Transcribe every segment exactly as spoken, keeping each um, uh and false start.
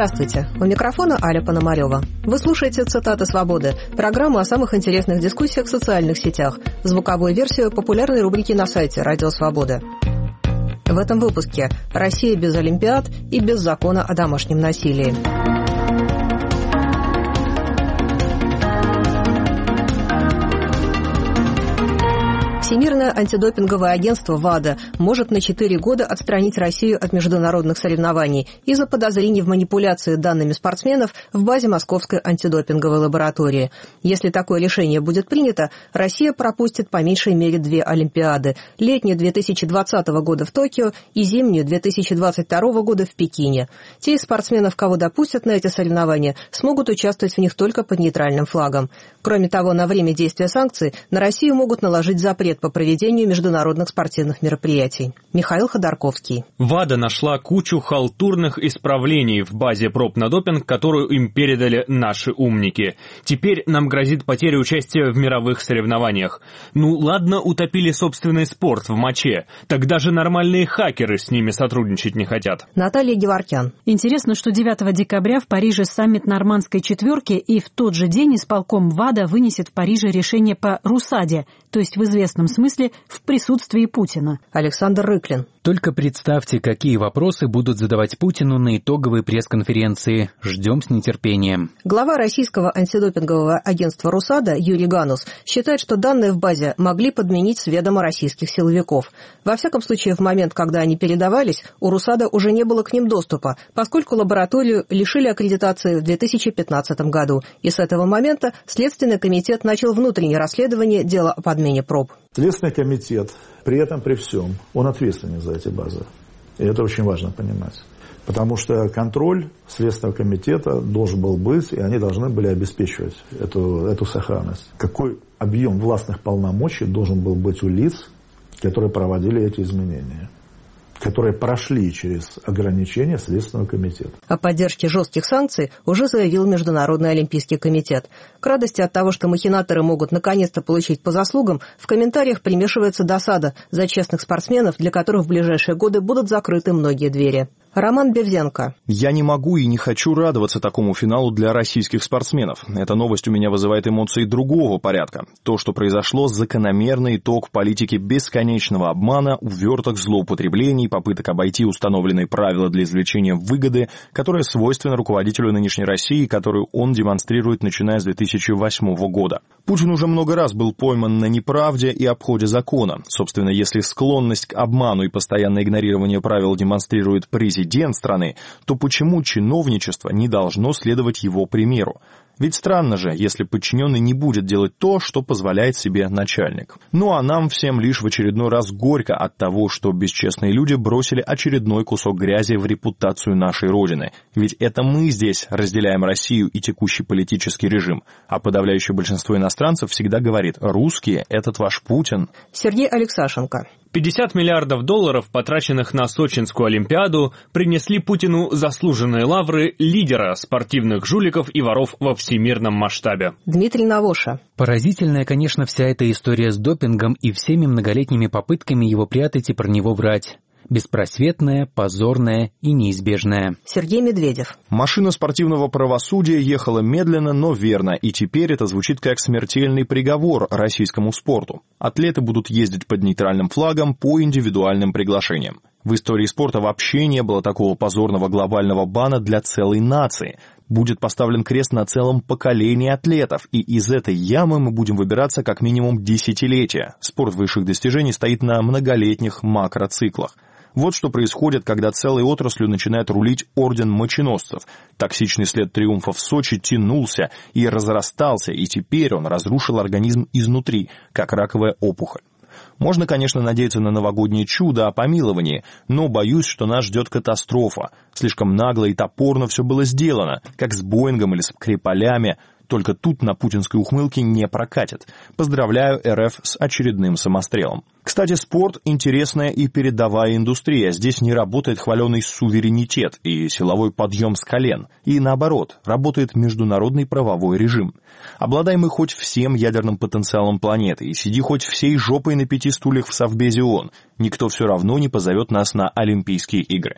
Здравствуйте, у микрофона Аля Пономарева. Вы слушаете «Цитаты свободы», программу о самых интересных дискуссиях в социальных сетях, звуковую версию популярной рубрики на сайте «Радио Свобода». В этом выпуске «Россия без Олимпиад и без закона о домашнем насилии». Всемирное антидопинговое агентство ВАДА может на четыре года отстранить Россию от международных соревнований из-за подозрений в манипуляции данными спортсменов в базе Московской антидопинговой лаборатории. Если такое решение будет принято, Россия пропустит по меньшей мере две Олимпиады – летнюю две тысячи двадцатого года в Токио и зимнюю две тысячи двадцать второго года в Пекине. Те из спортсменов, кого допустят на эти соревнования, смогут участвовать в них только под нейтральным флагом. Кроме того, на время действия санкций на Россию могут наложить запрет по проведению международных спортивных мероприятий. Михаил Ходорковский. ВАДА нашла кучу халтурных исправлений в базе проб на допинг, которую им передали наши умники. Теперь нам грозит потеря участия в мировых соревнованиях. Ну ладно, утопили собственный спорт в моче, так даже нормальные хакеры с ними сотрудничать не хотят. Наталья Геворкян. Интересно, что девятого декабря в Париже саммит нормандской четверки, и в тот же день исполком ВАДА вынесет в Париже решение по РУСАДе, то есть в известном смысле в присутствии Путина. Александр Рыклин. Только представьте, какие вопросы будут задавать Путину на итоговой пресс-конференции. Ждем с нетерпением. Глава российского антидопингового агентства РУСАДА Юрий Ганус считает, что данные в базе могли подменить с ведома российских силовиков. Во всяком случае, в момент, когда они передавались, у РУСАДА уже не было к ним доступа, поскольку лабораторию лишили аккредитации в две тысячи пятнадцатом году. И с этого момента Следственный комитет начал внутреннее расследование дела о подмене проб. Следственный комитет, при этом, при всем, он ответственен за эти базы. И это очень важно понимать. Потому что контроль Следственного комитета должен был быть, и они должны были обеспечивать эту, эту сохранность. Какой объем властных полномочий должен был быть у лиц, которые проводили эти изменения, которые прошли через ограничения Следственного комитета. О поддержке жестких санкций уже заявил Международный олимпийский комитет. К радости от того, что махинаторы могут наконец-то получить по заслугам, в комментариях примешивается досада за честных спортсменов, для которых в ближайшие годы будут закрыты многие двери. Роман Бевзенко. Я не могу и не хочу радоваться такому финалу для российских спортсменов. Эта новость у меня вызывает эмоции другого порядка. То, что произошло, закономерный итог политики бесконечного обмана, уверток, злоупотреблений, попыток обойти установленные правила для извлечения выгоды, которая свойственна руководителю нынешней России, которую он демонстрирует, начиная с две тысячи восьмого года. Путин уже много раз был пойман на неправде и обходе закона. Собственно, если склонность к обману и постоянное игнорирование правил демонстрирует президент страны, то почему чиновничество не должно следовать его примеру? Ведь странно же, если подчиненный не будет делать то, что позволяет себе начальник. Ну а нам всем лишь в очередной раз горько от того, что бесчестные люди бросили очередной кусок грязи в репутацию нашей Родины. Ведь это мы здесь разделяем Россию и текущий политический режим. А подавляющее большинство иностранцев всегда говорит: «Русские – этот ваш Путин». Сергей Алексашенко. пятьдесят миллиардов долларов, потраченных на Сочинскую Олимпиаду, принесли Путину заслуженные лавры лидера спортивных жуликов и воров во всемирном масштабе. Дмитрий Навоша. Поразительная, конечно, вся эта история с допингом и всеми многолетними попытками его прятать и про него врать. Беспросветная, позорная и неизбежная. Сергей Медведев. Машина спортивного правосудия ехала медленно, но верно, и теперь это звучит как смертельный приговор российскому спорту. Атлеты будут ездить под нейтральным флагом по индивидуальным приглашениям. В истории спорта вообще не было такого позорного глобального бана для целой нации. Будет поставлен крест на целом поколении атлетов, и из этой ямы мы будем выбираться как минимум десятилетия. Спорт высших достижений стоит на многолетних макроциклах. Вот что происходит, когда целой отраслью начинает рулить орден моченосцев. Токсичный след триумфа в Сочи тянулся и разрастался, и теперь он разрушил организм изнутри, как раковая опухоль. Можно, конечно, надеяться на новогоднее чудо о помиловании, но боюсь, что нас ждет катастрофа. Слишком нагло и топорно все было сделано, как с Боингом или с Скрипалями. Только тут на путинской ухмылке не прокатит. Поздравляю эр эф с очередным самострелом. Кстати, спорт – интересная и передовая индустрия. Здесь не работает хваленый суверенитет и силовой подъем с колен. И наоборот, работает международный правовой режим. Обладай мы хоть всем ядерным потенциалом планеты и сиди хоть всей жопой на пяти стульях в Совбезе ООН. Никто все равно не позовет нас на Олимпийские игры.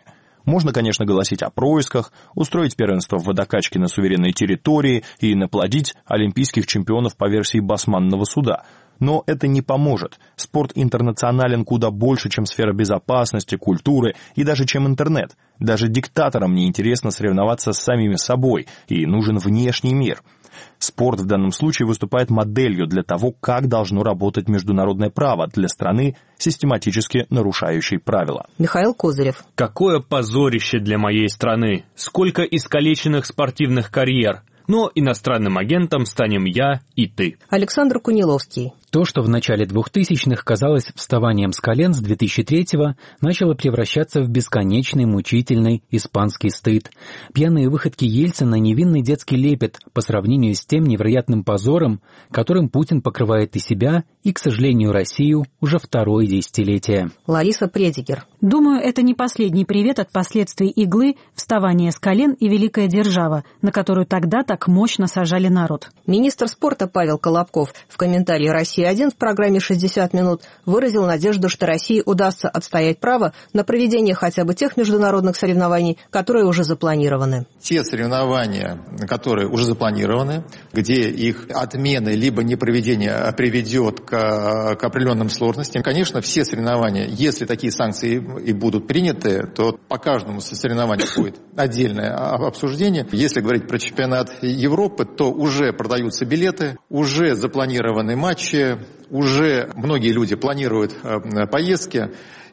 Можно, конечно, голосить о происках, устроить первенство в водокачке на суверенной территории и наплодить олимпийских чемпионов по версии Басманного суда. Но это не поможет. Спорт интернационален куда больше, чем сфера безопасности, культуры и даже чем интернет. Даже диктаторам неинтересно соревноваться с самими собой, и нужен внешний мир. Спорт в данном случае выступает моделью для того, как должно работать международное право для страны, систематически нарушающей правила. Михаил Козырев. Какое позорище для моей страны! Сколько искалеченных спортивных карьер! Но иностранным агентом станем я и ты. Александр Куниловский. То, что в начале двухтысячных казалось вставанием с колен, с две тысячи третьего начало превращаться в бесконечный, мучительный испанский стыд. Пьяные выходки Ельцина — невинный детский лепет по сравнению с тем невероятным позором, которым Путин покрывает и себя, и, к сожалению, Россию уже второе десятилетие. Лариса Предигер. Думаю, это не последний привет от последствий иглы, вставания с колен и великая держава, на которую тогда так мощно сажали народ. Министр спорта Павел Колобков в комментарии «Россия-один» в программе «шестьдесят минут» выразил надежду, что России удастся отстоять право на проведение хотя бы тех международных соревнований, которые уже запланированы. Те соревнования, которые уже запланированы, где их отмена либо непроведение приведет к, к определенным сложностям. Конечно, все соревнования, если такие санкции и будут приняты, то по каждому соревнованию будет отдельное обсуждение. Если говорить про чемпионат Европы, то уже продаются билеты, уже запланированы матчи, уже многие люди планируют поездки.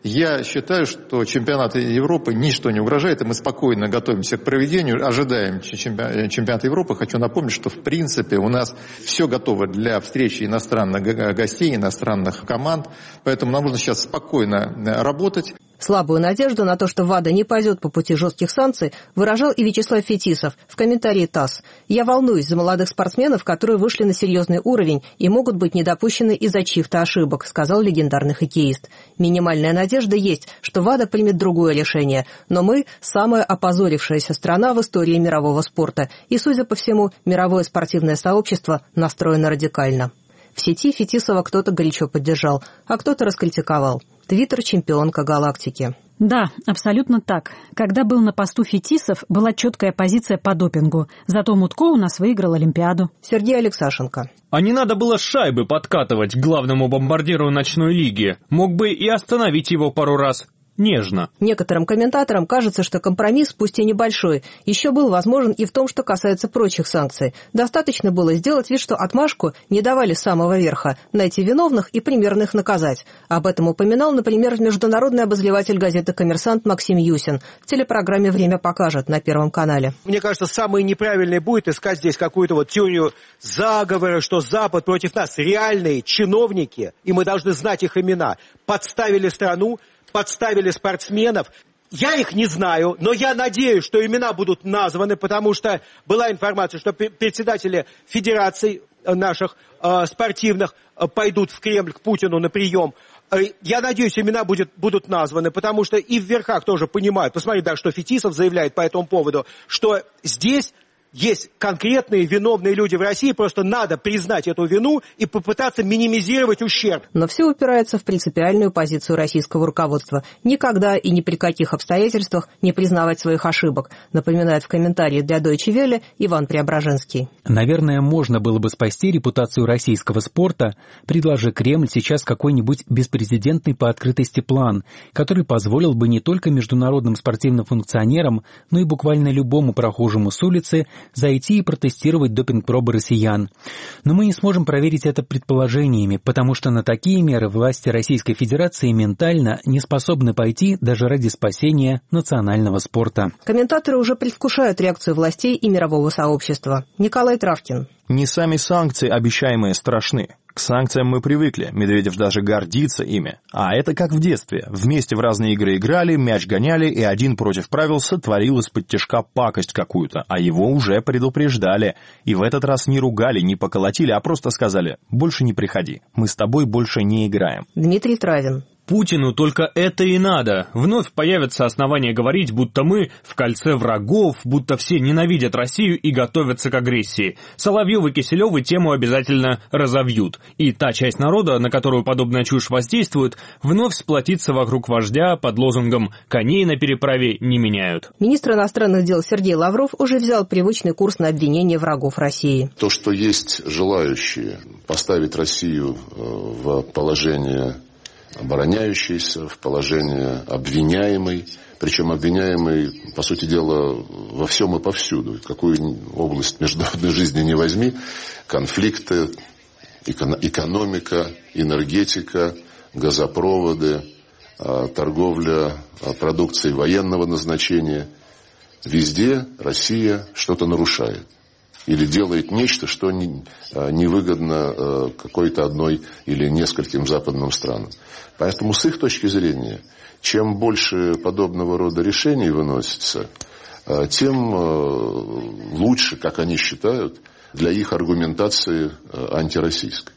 Я считаю, что чемпионату Европы ничто не угрожает, и мы спокойно готовимся к проведению, ожидаем чемпионата Европы. Хочу напомнить, что в принципе у нас все готово для встречи иностранных гостей, иностранных команд, поэтому нам нужно сейчас спокойно работать. Слабую надежду на то, что ВАДА не пойдет по пути жестких санкций, выражал и Вячеслав Фетисов в комментарии ТАСС. «Я волнуюсь за молодых спортсменов, которые вышли на серьезный уровень и могут быть недопущены из-за чьих-то ошибок», сказал легендарный хоккеист. «Минимальная надежда есть, что ВАДА примет другое решение, но мы – самая опозорившаяся страна в истории мирового спорта, и, судя по всему, мировое спортивное сообщество настроено радикально». В сети Фетисова кто-то горячо поддержал, а кто-то раскритиковал. Твиттер — чемпионка галактики. Да, абсолютно так. Когда был на посту Фетисов, была четкая позиция по допингу. Зато Мутко у нас выиграл Олимпиаду. Сергей Алексашенко. А не надо было шайбы подкатывать к главному бомбардиру ночной лиги. Мог бы и остановить его пару раз. Нежно. Некоторым комментаторам кажется, что компромисс, пусть и небольшой, еще был возможен и в том, что касается прочих санкций. Достаточно было сделать вид, что отмашку не давали с самого верха, найти виновных и примерно их наказать. Об этом упоминал, например, международный обозреватель газеты «Коммерсант» Максим Юсин в телепрограмме «Время покажет» на Первом канале. Мне кажется, самое неправильное будет искать здесь какую-то вот теорию заговора, что Запад против нас. Реальные чиновники, и мы должны знать их имена, подставили страну, подставили спортсменов. Я их не знаю, но я надеюсь, что имена будут названы, потому что была информация, что председатели федераций наших э, спортивных э, пойдут в Кремль к Путину на прием. Э, я надеюсь, имена будет, будут названы, потому что и в верхах тоже понимают. Посмотри, да, что Фетисов заявляет по этому поводу, что здесь есть конкретные виновные люди в России, просто надо признать эту вину и попытаться минимизировать ущерб. Но все упирается в принципиальную позицию российского руководства. Никогда и ни при каких обстоятельствах не признавать своих ошибок, напоминает в комментарии для Deutsche Welle Иван Преображенский. Наверное, можно было бы спасти репутацию российского спорта, предложи Кремль сейчас какой-нибудь беспрецедентный по открытости план, который позволил бы не только международным спортивным функционерам, но и буквально любому прохожему с улицы зайти и протестировать допинг-пробы россиян. Но мы не сможем проверить это предположениями, потому что на такие меры власти Российской Федерации ментально не способны пойти даже ради спасения национального спорта. Комментаторы уже предвкушают реакцию властей и мирового сообщества. Николай Травкин. Не сами санкции, обещаемые, страшны. К санкциям мы привыкли, Медведев даже гордится ими. А это как в детстве. Вместе в разные игры играли, мяч гоняли, и один против правил сотворил из-под тишка пакость какую-то, а его уже предупреждали. И в этот раз не ругали, не поколотили, а просто сказали: «Больше не приходи, мы с тобой больше не играем». Дмитрий Травин. Путину только это и надо. Вновь появятся основания говорить, будто мы в кольце врагов, будто все ненавидят Россию и готовятся к агрессии. Соловьев и Киселев тему обязательно разовьют. И та часть народа, на которую подобная чушь воздействует, вновь сплотится вокруг вождя под лозунгом «коней на переправе не меняют». Министр иностранных дел Сергей Лавров уже взял привычный курс на обвинение врагов России. То, что есть желающие поставить Россию в положение обороняющийся, в положение обвиняемый, причем обвиняемый, по сути дела, во всем и повсюду. Какую область международной жизни не возьми, конфликты, экономика, энергетика, газопроводы, торговля продукцией военного назначения. Везде Россия что-то нарушает. Или делает нечто, что невыгодно какой-то одной или нескольким западным странам. Поэтому с их точки зрения, чем больше подобного рода решений выносится, тем лучше, как они считают, для их аргументации антироссийской.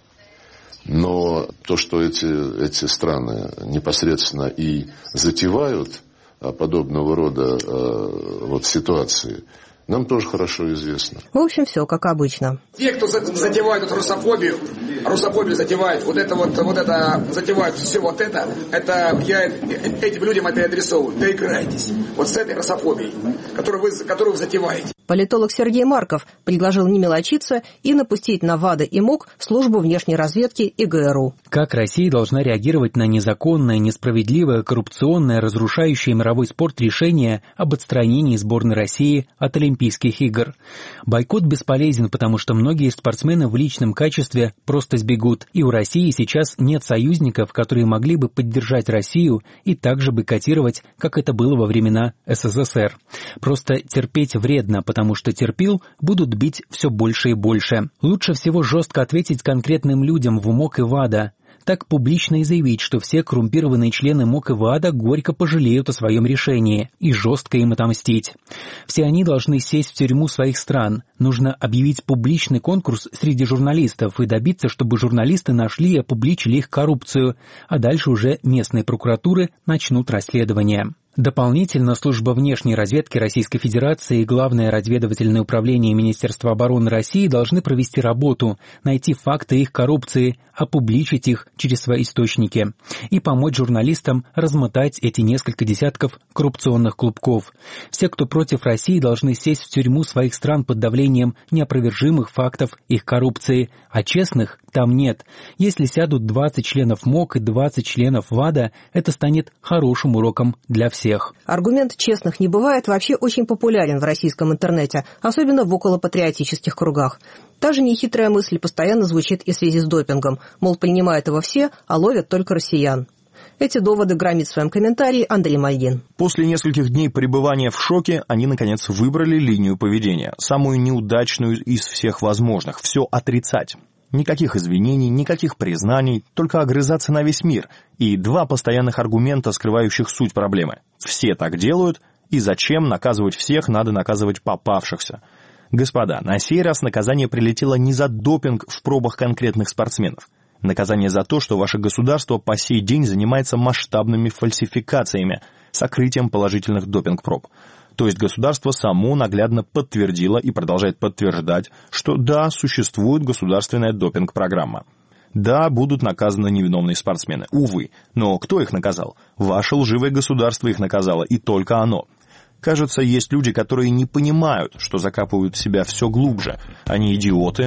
Но то, что эти, эти страны непосредственно и затевают подобного рода вот, ситуации, нам тоже хорошо известно. В общем, все как обычно. Те, кто затевает эту русофобию, русофобию затевает, вот это вот, вот это, затевают все вот это, это я этим людям это и адресовываю. Доиграйтесь. Вот с этой русофобией, которую вы, которую вы затеваете. Политолог Сергей Марков предложил не мелочиться и напустить на ВАДА и МОК службу внешней разведки и ГРУ. Как Россия должна реагировать на незаконное, несправедливое, коррупционное, разрушающее мировой спорт решение об отстранении сборной России от Олимпийских игр? Бойкот бесполезен, потому что многие спортсмены в личном качестве просто сбегут. И у России сейчас нет союзников, которые могли бы поддержать Россию и также бойкотировать, как это было во времена СССР. Просто терпеть вредно, потому что терпил, будут бить все больше и больше. Лучше всего жестко ответить конкретным людям в МОК и ВАДА. Так публично и заявить, что все коррумпированные члены МОК и ВАДА горько пожалеют о своем решении и жестко им отомстить. Все они должны сесть в тюрьму своих стран. Нужно объявить публичный конкурс среди журналистов и добиться, чтобы журналисты нашли и опубличили их коррупцию, а дальше уже местные прокуратуры начнут расследование. Дополнительно служба внешней разведки Российской Федерации и Главное разведывательное управление Министерства обороны России должны провести работу, найти факты их коррупции, опубличить их через свои источники и помочь журналистам размотать эти несколько десятков коррупционных клубков. Все, кто против России, должны сесть в тюрьму своих стран под давлением неопровержимых фактов их коррупции, а честных там нет. Если сядут двадцать членов МОК и двадцать членов ВАДА, это станет хорошим уроком для всех. Аргумент «честных не бывает» вообще очень популярен в российском интернете, особенно в околопатриотических кругах. Та же нехитрая мысль постоянно звучит и в связи с допингом, мол, принимают его все, а ловят только россиян. Эти доводы громит в своем комментарии Андрей Мальгин. После нескольких дней пребывания в шоке они, наконец, выбрали линию поведения, самую неудачную из всех возможных, все отрицать. Никаких извинений, никаких признаний, только огрызаться на весь мир. И два постоянных аргумента, скрывающих суть проблемы. Все так делают, и зачем наказывать всех, надо наказывать попавшихся. Господа, на сей раз наказание прилетело не за допинг в пробах конкретных спортсменов. Наказание за то, что ваше государство по сей день занимается масштабными фальсификациями, сокрытием положительных допинг-проб. То есть государство само наглядно подтвердило и продолжает подтверждать, что да, существует государственная допинг-программа. Да, будут наказаны невиновные спортсмены, увы. Но кто их наказал? Ваше лживое государство их наказало, и только оно. Кажется, есть люди, которые не понимают, что закапывают в себя все глубже. Они идиоты.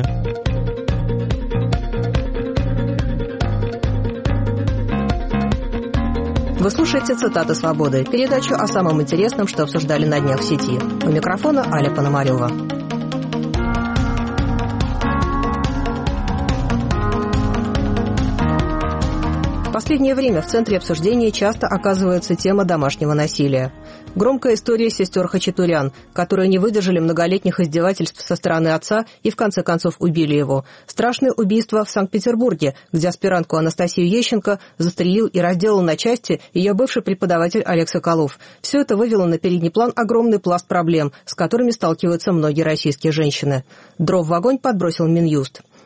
Вы слушаете «Цитаты свободы», передачу о самом интересном, что обсуждали на днях в сети. У микрофона Аля Пономарева. В последнее время в центре обсуждения часто оказывается тема домашнего насилия. Громкая история сестер Хачатурян, которые не выдержали многолетних издевательств со стороны отца и в конце концов убили его. Страшное убийство в Санкт-Петербурге, где аспирантку Анастасию Ещенко застрелил и разделал на части ее бывший преподаватель Олег Соколов. Все это вывело на передний план огромный пласт проблем, с которыми сталкиваются многие российские женщины. Дров в огонь подбросил Минюст.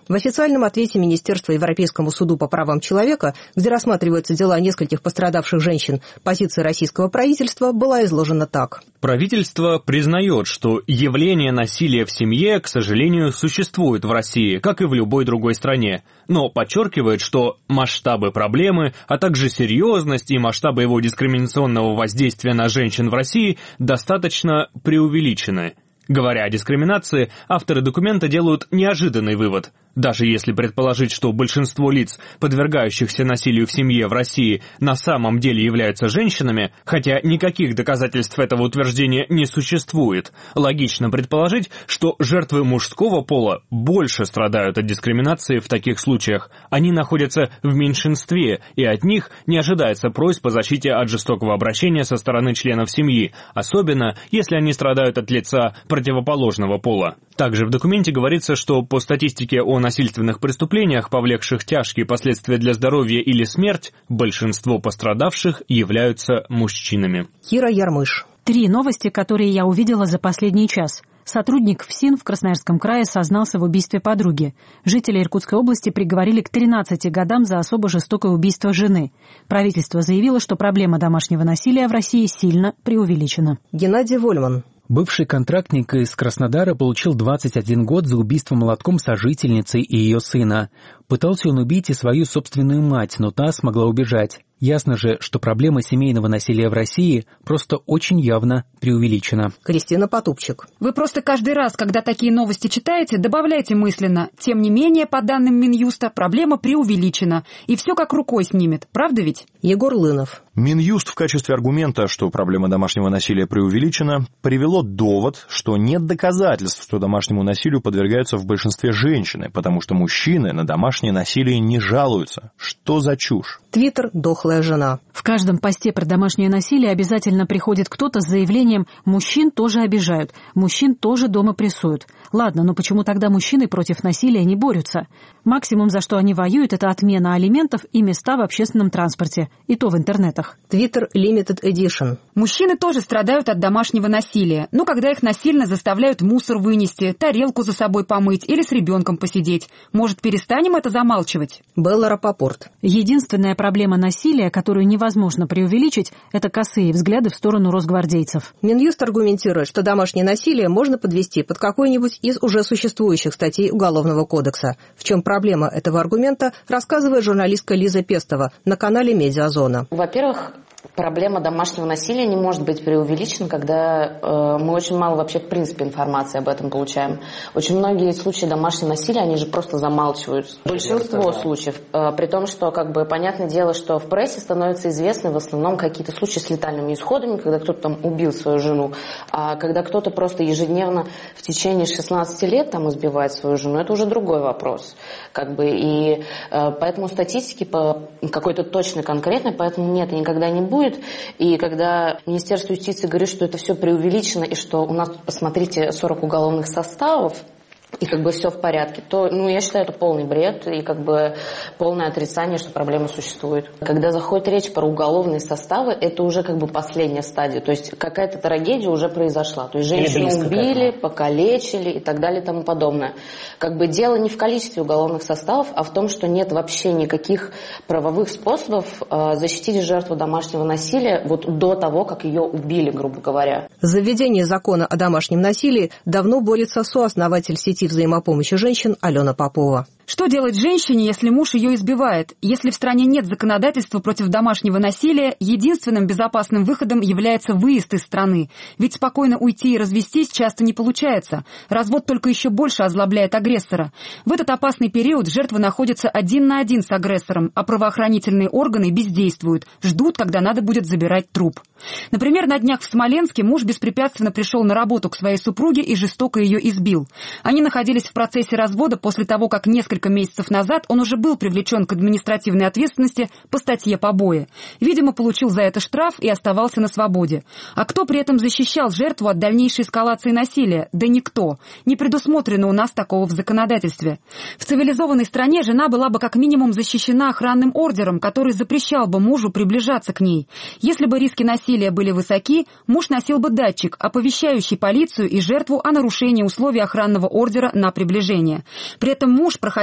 В официальном ответе Министерства Европейскому суду по правам человека, где рассматриваются дела нескольких пострадавших женщин, позиция российского правительства была изложена так. Правительство признает, что явление насилия в семье, к сожалению, существует в России, как и в любой другой стране, но подчеркивает, что масштабы проблемы, а также серьезность и масштабы его дискриминационного воздействия на женщин в России достаточно преувеличены. Говоря о дискриминации, авторы документа делают неожиданный вывод. Даже если предположить, что большинство лиц, подвергающихся насилию в семье в России, на самом деле являются женщинами, хотя никаких доказательств этого утверждения не существует, логично предположить, что жертвы мужского пола больше страдают от дискриминации в таких случаях. Они находятся в меньшинстве, и от них не ожидается просьб о защите от жестокого обращения со стороны членов семьи, особенно если они страдают от лица противоположного пола. Также в документе говорится, что по статистике о насильственных преступлениях, повлекших тяжкие последствия для здоровья или смерть, большинство пострадавших являются мужчинами. Кира Ярмыш. Три новости, которые я увидела за последний час. Сотрудник ФСИН в Красноярском крае сознался в убийстве подруги. Жители Иркутской области приговорили к тринадцати годам за особо жестокое убийство жены. Правительство заявило, что проблема домашнего насилия в России сильно преувеличена. Геннадий Вольман. Бывший контрактник из Краснодара получил двадцать один год за убийство молотком сожительницы и ее сына. Пытался он убить и свою собственную мать, но та смогла убежать. Ясно же, что проблема семейного насилия в России просто очень явно преувеличена. Кристина Потупчик. Вы просто каждый раз, когда такие новости читаете, добавляйте мысленно. Тем не менее, по данным Минюста, проблема преувеличена. И все как рукой снимет. Правда ведь? Егор Лынов. Минюст в качестве аргумента, что проблема домашнего насилия преувеличена, привело довод, что нет доказательств, что домашнему насилию подвергаются в большинстве женщины, потому что мужчины на домашнее насилие не жалуются. Что за чушь? Твиттер «Дохлая жена». В каждом посте про домашнее насилие обязательно приходит кто-то с заявлением «мужчин тоже обижают, мужчин тоже дома прессуют». Ладно, но почему тогда мужчины против насилия не борются? Максимум, за что они воюют, это отмена алиментов и места в общественном транспорте, и то в интернетах. Твиттер Limited Edition. Мужчины тоже страдают от домашнего насилия. Ну, когда их насильно заставляют мусор вынести, тарелку за собой помыть или с ребенком посидеть. Может, перестанем это замалчивать? Белла Рапопорт. Единственная проблема насилия, которую невозможно преувеличить, это косые взгляды в сторону росгвардейцев. Минюст аргументирует, что домашнее насилие можно подвести под какой-нибудь из уже существующих статей Уголовного кодекса. В чем проблема этого аргумента, рассказывает журналистка Лиза Пестова на канале «Медиазона». Во-первых, проблема домашнего насилия не может быть преувеличена, когда э, мы очень мало вообще в принципе информации об этом получаем. Очень многие случаи домашнего насилия, они же просто замалчивают. Большинство случаев. Э, при том, что, как бы, понятное дело, что в прессе становятся известны в основном какие-то случаи с летальными исходами, когда кто-то там убил свою жену, а когда кто-то просто ежедневно в течение шестнадцати лет там избивает свою жену, это уже другой вопрос. Как бы, и э, поэтому статистики по какой-то точной, конкретной, поэтому нет, никогда не будет. И когда Министерство юстиции говорит, что это все преувеличено, и что у нас, посмотрите, сорок уголовных составов, и как бы все в порядке, то, ну, я считаю, это полный бред и как бы полное отрицание, что проблема существует. Когда заходит речь про уголовные составы, это уже как бы последняя стадия, то есть какая-то трагедия уже произошла, то есть женщину убили, покалечили и так далее и тому подобное. Как бы дело не в количестве уголовных составов, а в том, что нет вообще никаких правовых способов э, защитить жертву домашнего насилия вот до того, как ее убили, грубо говоря. За введение закона о домашнем насилии давно борется сооснователь сети взаимопомощи женщин Алена Попова. Что делать женщине, если муж ее избивает? Если в стране нет законодательства против домашнего насилия, единственным безопасным выходом является выезд из страны. Ведь спокойно уйти и развестись часто не получается. Развод только еще больше озлобляет агрессора. В этот опасный период жертва находится один на один с агрессором, а правоохранительные органы бездействуют, ждут, когда надо будет забирать труп. Например, на днях в Смоленске муж беспрепятственно пришел на работу к своей супруге и жестоко ее избил. Они находились в процессе развода после того, как несколько месяцев назад он уже был привлечен к административной ответственности по статье побои. Видимо, получил за это штраф и оставался на свободе. А кто при этом защищал жертву от дальнейшей эскалации насилия? Да никто. Не предусмотрено у нас такого в законодательстве. В цивилизованной стране жена была бы как минимум защищена охранным ордером, который запрещал бы мужу приближаться к ней. Если бы риски насилия были высоки, муж носил бы датчик, оповещающий полицию и жертву о нарушении условий охранного ордера на приближение. При этом муж проходил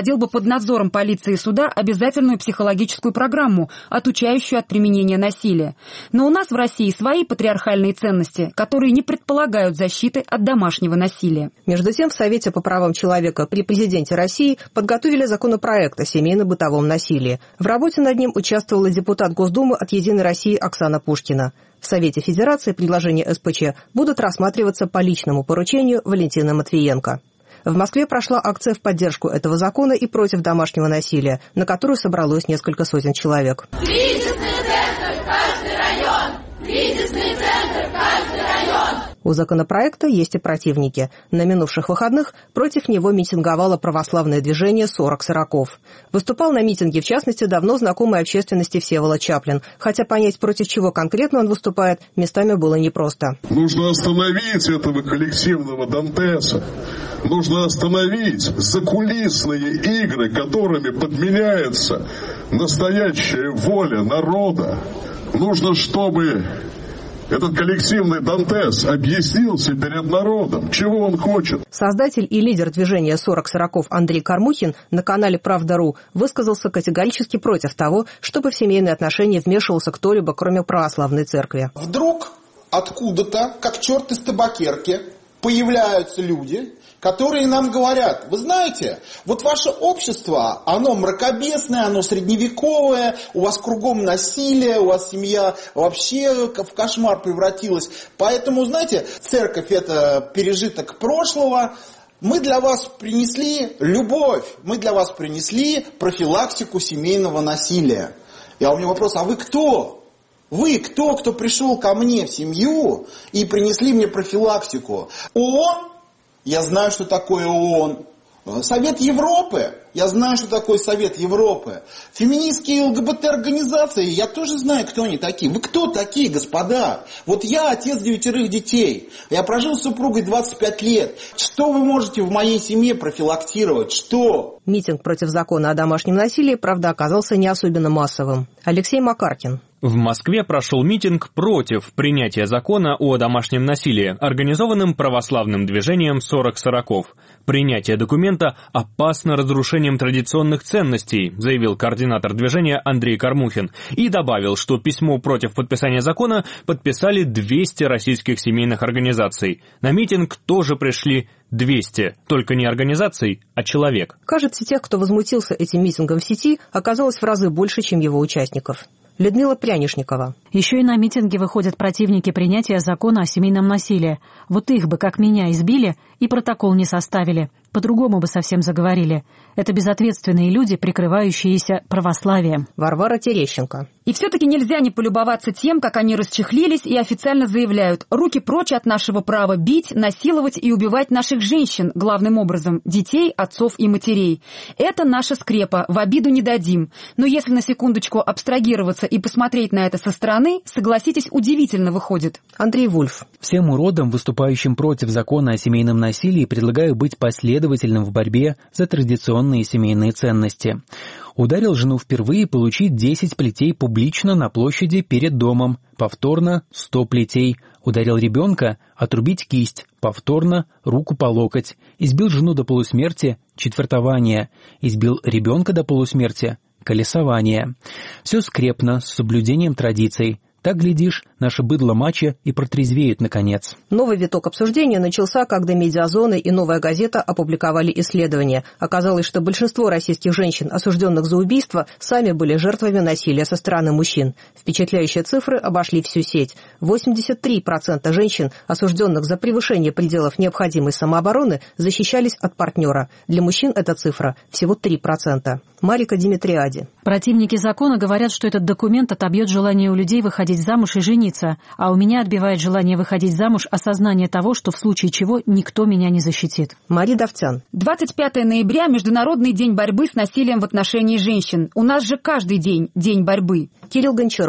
проводил бы под надзором полиции и суда обязательную психологическую программу, отучающую от применения насилия. Но у нас в России свои патриархальные ценности, которые не предполагают защиты от домашнего насилия. Между тем, в Совете по правам человека при президенте России подготовили законопроект о семейно-бытовом насилии. В работе над ним участвовала депутат Госдумы от «Единой России» Оксана Пушкина. В Совете Федерации предложения эс пэ че будут рассматриваться по личному поручению Валентины Матвиенко. В Москве прошла акция в поддержку этого закона и против домашнего насилия, на которую собралось несколько сотен человек. Кризисный центр, каждый район! Кризисный центр, каждый район! У законопроекта есть и противники. На минувших выходных против него митинговало православное движение «сорок сороков». Выступал на митинге, в частности, давно знакомый общественности Всеволод Чаплин. Хотя понять, против чего конкретно он выступает, местами было непросто. Нужно остановить этого коллективного Дантеса. Нужно остановить закулисные игры, которыми подменяется настоящая воля народа. Нужно, чтобы этот коллективный Дантес объяснился перед народом, чего он хочет. Создатель и лидер движения «сорок сороков» Андрей Кормухин на канале «Правда.ру» высказался категорически против того, чтобы в семейные отношения вмешивался кто-либо, кроме православной церкви. Вдруг откуда-то, как черт из табакерки, появляются люди, которые нам говорят: вы знаете, вот ваше общество, оно мракобесное, оно средневековое, у вас кругом насилие, у вас семья вообще в кошмар превратилась. Поэтому, знаете, церковь – это пережиток прошлого. Мы для вас принесли любовь, мы для вас принесли профилактику семейного насилия. Я у меня вопрос: а вы кто? Вы кто, кто пришел ко мне в семью и принесли мне профилактику? ООН? Я знаю, что такое ООН. Совет Европы? Я знаю, что такое Совет Европы. Феминистские ЛГБТ-организации? Я тоже знаю, кто они такие. Вы кто такие, господа? Вот я отец девятерых детей. Я прожил с супругой двадцать пять лет. Что вы можете в моей семье профилактировать? Что? Митинг против закона о домашнем насилии, правда, оказался не особенно массовым. Алексей Макаркин. В Москве прошел митинг против принятия закона о домашнем насилии, организованным православным движением «сорок сороков». Принятие документа опасно разрушением традиционных ценностей, заявил координатор движения Андрей Кормухин, и добавил, что письмо против подписания закона подписали двести российских семейных организаций. На митинг тоже пришли двести, только не организаций, а человек. Кажется, тех, кто возмутился этим митингом в сети, оказалось в разы больше, чем его участников. Людмила Прянишникова. Еще и на митинги выходят противники принятия закона о семейном насилии. Вот их бы, как меня, избили и протокол не составили. По-другому бы совсем заговорили. Это безответственные люди, прикрывающиеся православием. Варвара Терещенко. И все-таки нельзя не полюбоваться тем, как они расчехлились и официально заявляют: руки прочь от нашего права бить, насиловать и убивать наших женщин, главным образом детей, отцов и матерей. Это наша скрепа, в обиду не дадим. Но если на секундочку абстрагироваться и посмотреть на это со стороны, согласитесь, удивительно выходит. Андрей Вульф. Всем уродам, выступающим против закона о семейном насилии, предлагаю быть последовательным в борьбе за традиционные семейные ценности. Ударил жену впервые, получить десять плетей публично на площади перед домом. Повторно сто плетей. Ударил ребенка, отрубить кисть. Повторно руку по локоть. Избил жену до полусмерти, четвертование. Избил ребенка до полусмерти, колесование. Все скрепно, с соблюдением традиций. Так, глядишь, наше быдло-мачо и протрезвеет наконец. Новый виток обсуждения начался, когда «Медиазоны» и «Новая газета» опубликовали исследование. Оказалось, что большинство российских женщин, осужденных за убийство, сами были жертвами насилия со стороны мужчин. Впечатляющие цифры обошли всю сеть. восемьдесят три процента женщин, осужденных за превышение пределов необходимой самообороны, защищались от партнера. Для мужчин эта цифра всего три процента. Марика Димитриади. Противники закона говорят, что этот документ отобьет желание у людей выходить замуж и жениться, а у меня отбивает желание выходить замуж осознание того, что в случае чего никто меня не защитит. Мария Давтян. двадцать пятого ноября – Международный день борьбы с насилием в отношении женщин. У нас же каждый день – день борьбы. Кирилл Гончаров.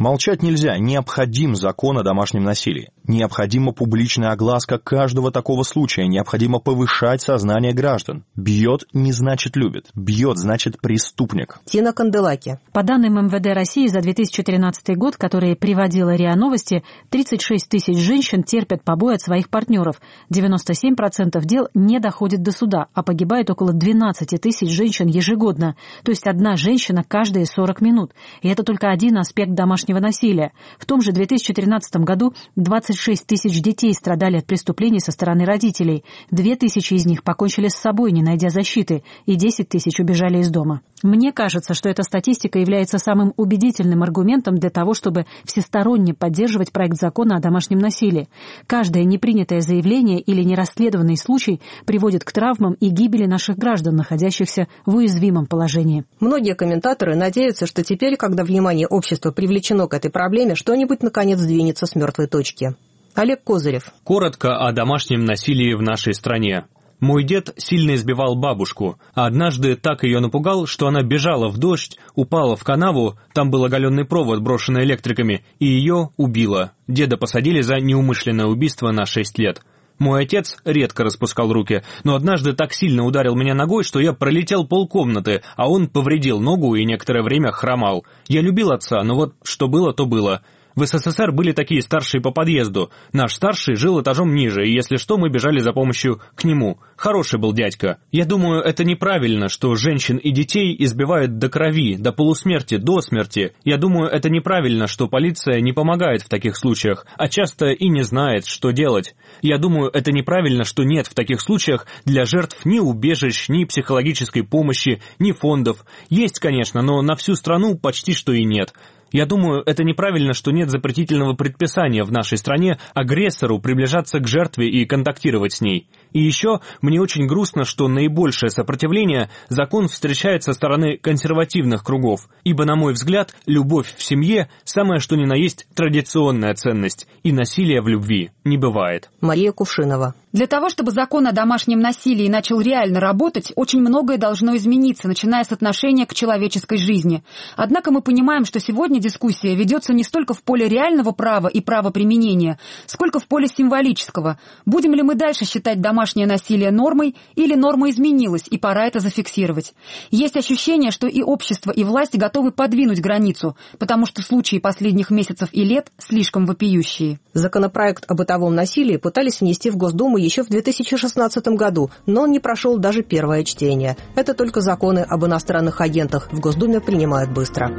Молчать нельзя, необходим закон о домашнем насилии. Необходима публичная огласка каждого такого случая, необходимо повышать сознание граждан. Бьет не значит любит, бьет значит преступник. Тина Канделаки. По данным эм вэ дэ России за две тысячи тринадцатый год, которые приводила РИА Новости, тридцать шесть тысяч женщин терпят побои от своих партнеров. девяносто семь процентов дел не доходит до суда, а погибает около двенадцать тысяч женщин ежегодно. То есть одна женщина каждые сорок минут. И это только один аспект домашнего насилия. В том же две тысячи тринадцатом году двадцать шесть тысяч детей страдали от преступлений со стороны родителей. Две тысячи из них покончили с собой, не найдя защиты, и десять тысяч убежали из дома. Мне кажется, что эта статистика является самым убедительным аргументом для того, чтобы всесторонне поддерживать проект закона о домашнем насилии. Каждое непринятое заявление или нерасследованный случай приводит к травмам и гибели наших граждан, находящихся в уязвимом положении. Многие комментаторы надеются, что теперь, когда внимание общества привлечено к этой проблеме, что-нибудь наконец сдвинется с мертвой точки. Олег Козырев. Коротко о домашнем насилии в нашей стране. Мой дед сильно избивал бабушку, а однажды так ее напугал, что она бежала в дождь, упала в канаву, там был оголенный провод, брошенный электриками, и ее убило. Деда посадили за неумышленное убийство на шесть лет. Мой отец редко распускал руки, но однажды так сильно ударил меня ногой, что я пролетел полкомнаты, а он повредил ногу и некоторое время хромал. Я любил отца, но вот что было, то было. В эс эс эс эр были такие старшие по подъезду. Наш старший жил этажом ниже, и если что, мы бежали за помощью к нему. Хороший был дядька. Я думаю, это неправильно, что женщин и детей избивают до крови, до полусмерти, до смерти. Я думаю, это неправильно, что полиция не помогает в таких случаях, а часто и не знает, что делать. Я думаю, это неправильно, что нет в таких случаях для жертв ни убежищ, ни психологической помощи, ни фондов. Есть, конечно, но на всю страну почти что и нет. Я думаю, это неправильно, что нет запретительного предписания в нашей стране агрессору приближаться к жертве и контактировать с ней. И еще мне очень грустно, что наибольшее сопротивление закон встречает со стороны консервативных кругов, ибо, на мой взгляд, любовь в семье – самое что ни на есть традиционная ценность, и насилия в любви не бывает. Мария Кувшинова. Для того, чтобы закон о домашнем насилии начал реально работать, очень многое должно измениться, начиная с отношения к человеческой жизни. Однако мы понимаем, что сегодня дискуссия ведется не столько в поле реального права и правоприменения, сколько в поле символического. Будем ли мы дальше считать домашнее насилие нормой, или норма изменилась, и пора это зафиксировать? Есть ощущение, что и общество, и власть готовы подвинуть границу, потому что случаи последних месяцев и лет слишком вопиющие. Законопроект о бытовом насилии пытались внести в Госдуму еще в две тысячи шестнадцатом году, но он не прошел даже первое чтение. Это только законы об иностранных агентах в Госдуме принимают быстро.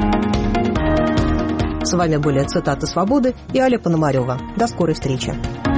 С вами были «Цитаты свободы» и Аля Пономарева. До скорой встречи.